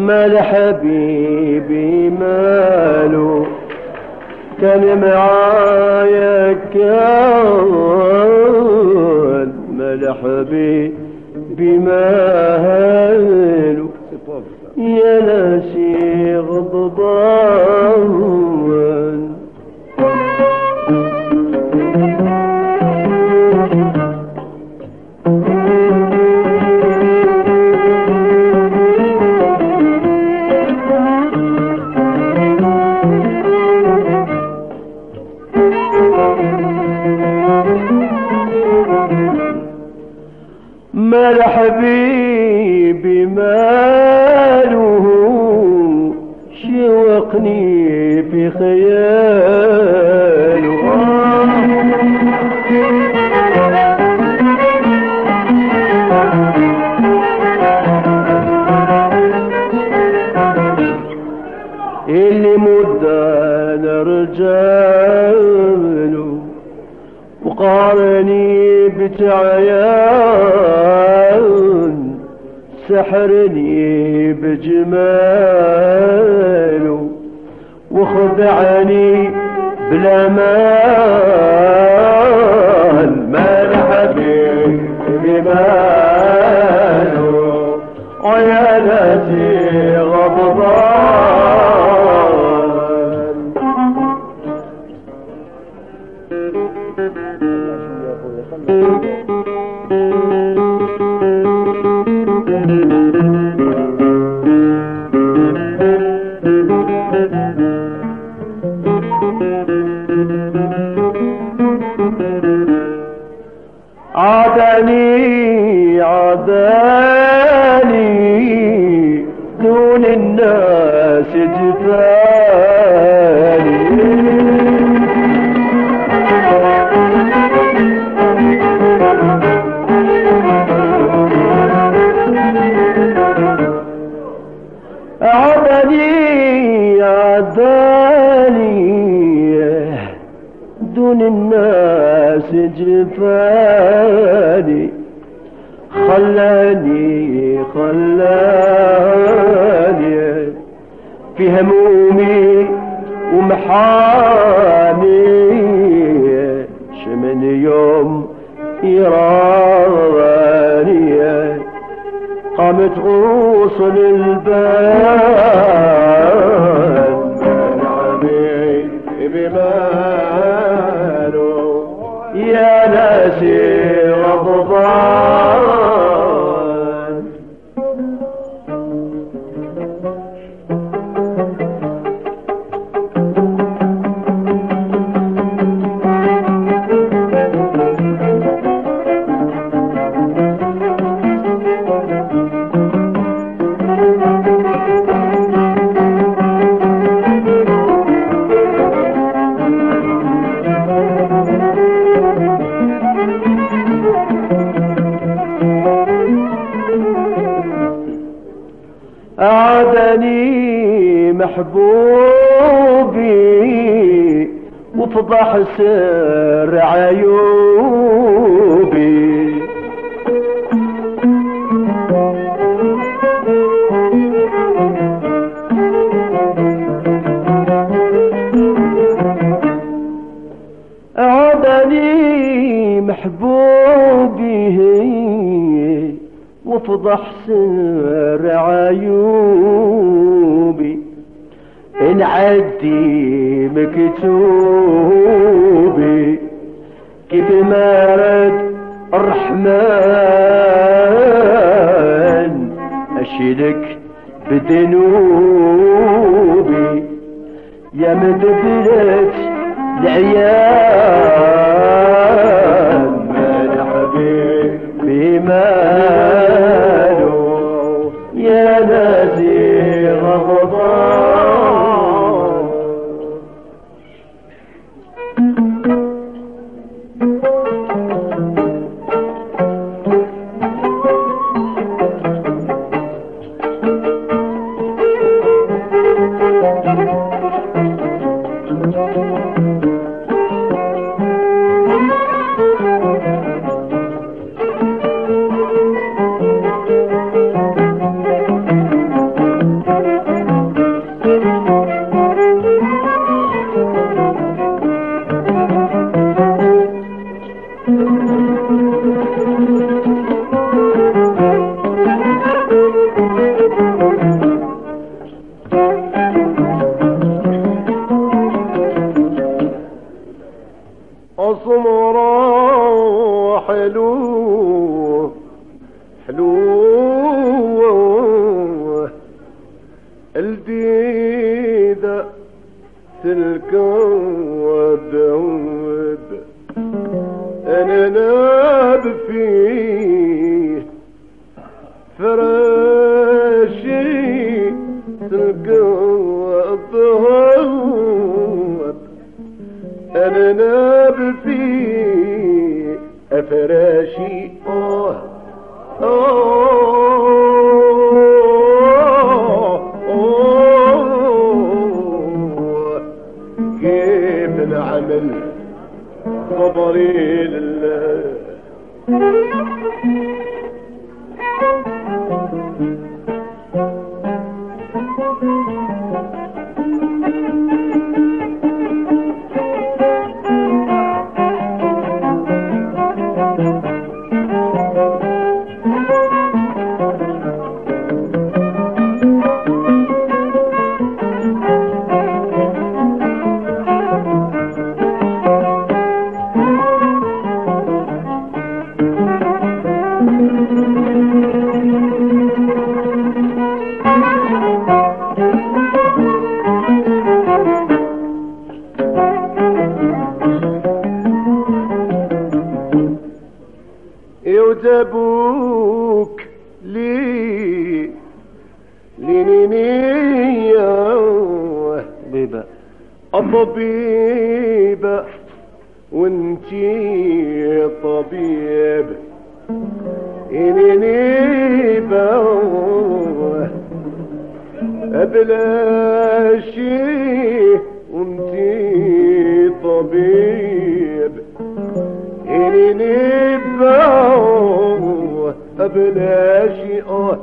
مال حبيبي ماله كان معايا كان مال حبيبي ماله يا ناسي غضبان مال حبيبي ماله شوقني في خياله اللي مدة نرجاله وقارني بتعيان سحرني بجماله وخدعني بلا مال مال حبيبي ماله ويا ناسي غضبان عاداني دون الناس جفاني عاداني دون الناس جفاني خلاني في همومي ومحامي شمن يوم يراني قامت غوصل البال من حبيبي ماله يا ناسي غضبان أعادني محبوبي وفضح سر عيوبي أعادني محبوبي وفضح سر عيوبي انعدي مكتوبي كيف ما رد الرحمن اشيلك بذنوبي يا مدبرت العيال من حبيبي ماله يا ناسي غضبان كيف نعمل صبري لله يوجبوك لي لينينيا بيبا الطبيبة وانتي طبيب إنينيبا أبلاشي وانتي طبيب إنينيبا أبلاشي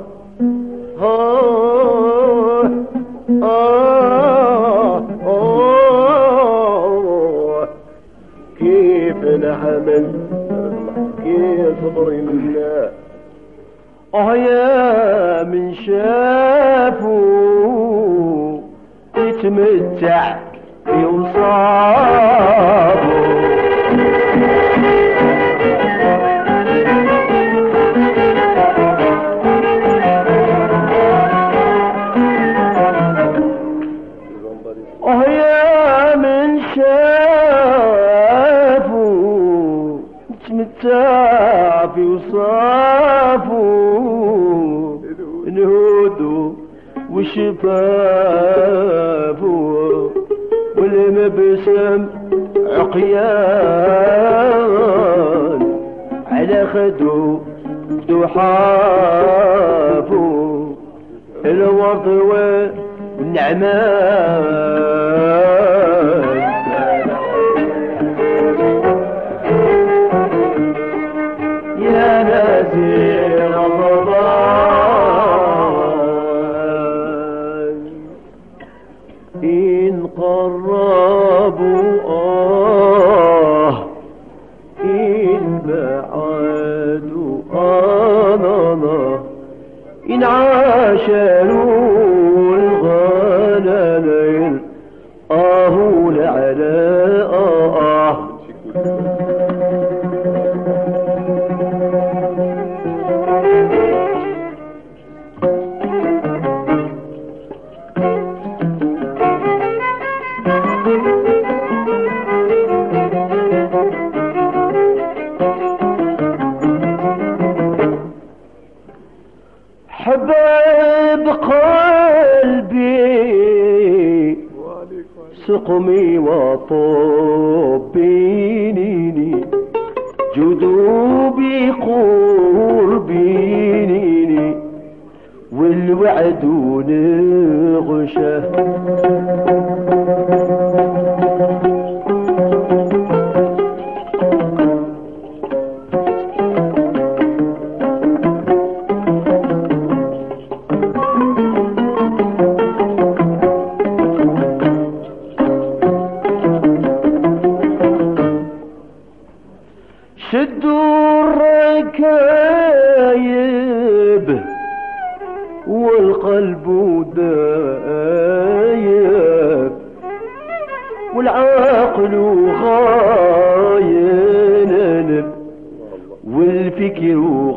كيف نعمل كيف صبري لله يا من شافوا يتمتع يوصابه يا من شافوا يتمتع في وصافوا نهودوا وشفافوا والمبسم عقيان على خدو دحافوا الورد والنعمان يا نازل رمضان إن قربوا إن بعدوا إن عاشروا الغلالين لعلى حباب قلبي سقمي وطبيني جدوبي قربيني والوعد نغشه شدوا الركايب والقلب دايب والعقل غايب والفكر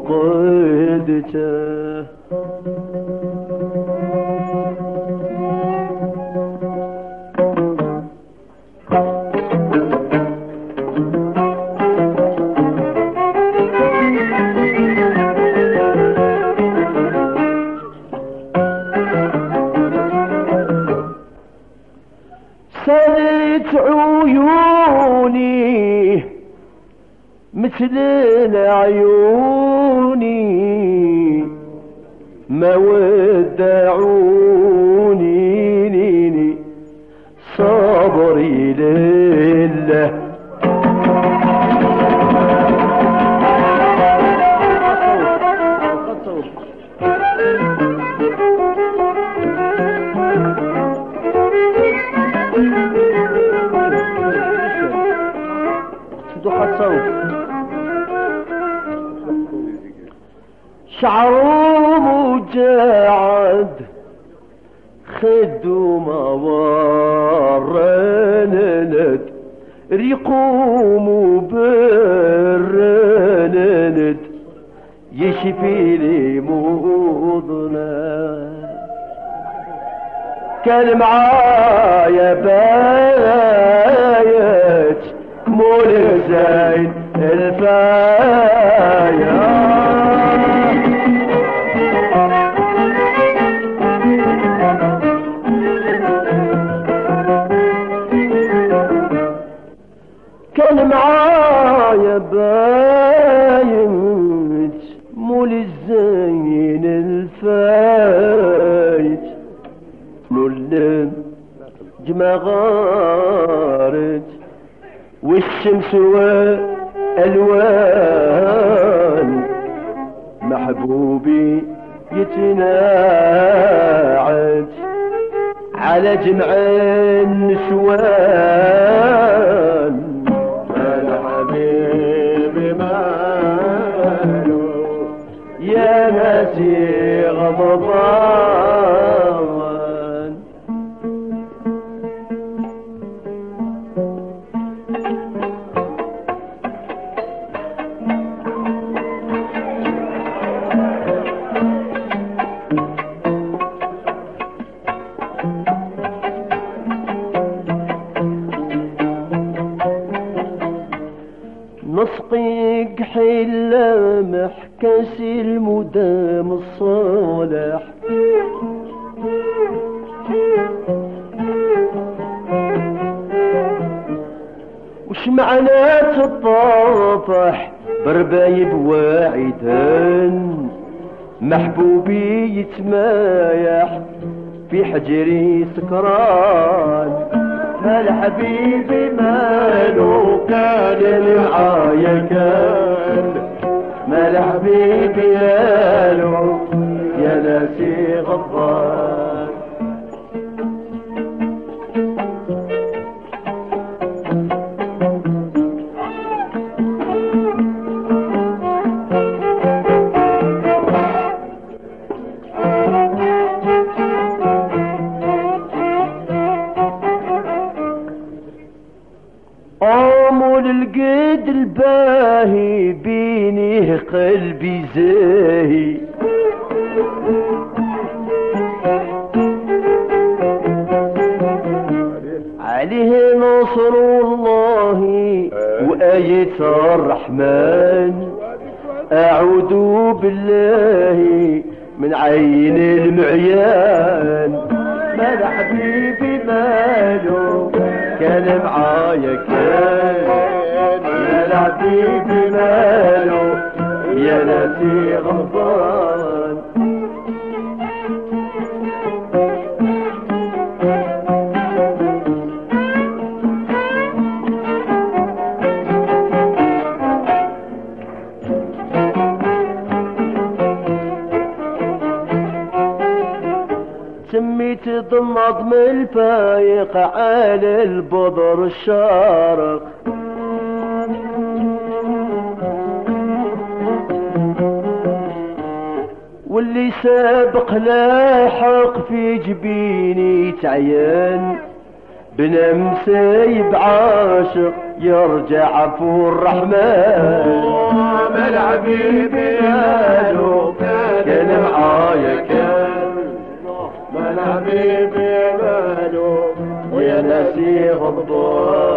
قدته سالت عيوني مثل عيوني ما ودعوني صبري لله. شعره مجاعد خدو ما ورنند ريقوم برنند يشفي لي موضنا كان معايا بايت مول زين الفايا كان معايا بايت مول الزين الفايت نول جماغارت والشمس والوان محبوبي يتناعد على جمع النسوان الحبيب ماله يا ناسي غضبان. نسقيك حلا محكس المدام الصالح وش معنى تطافح بربايب واعدان محبوبي يتمايح في حجري سكران. مال حبيبي ماله كان معايا كان مال حبيبي ماله يا ناسي غضبان. عمول القد الباهي بيني قلبي زاهي عليه نصر الله وآية الرحمن أعوذ بالله من عين المعيان. مال حبيبي ماله كان معايا كان مال حبيبي ماله يا ناسي غضبان. سميت ضم الفايق على البدر الشارق واللي سابق لاحق في جبيني تعيان بنمسي بعاشق يرجع عفو الرحمن. مال حبيبي ماله كان معايا كان مال حبيبي ماله ويا ناسي غضبان.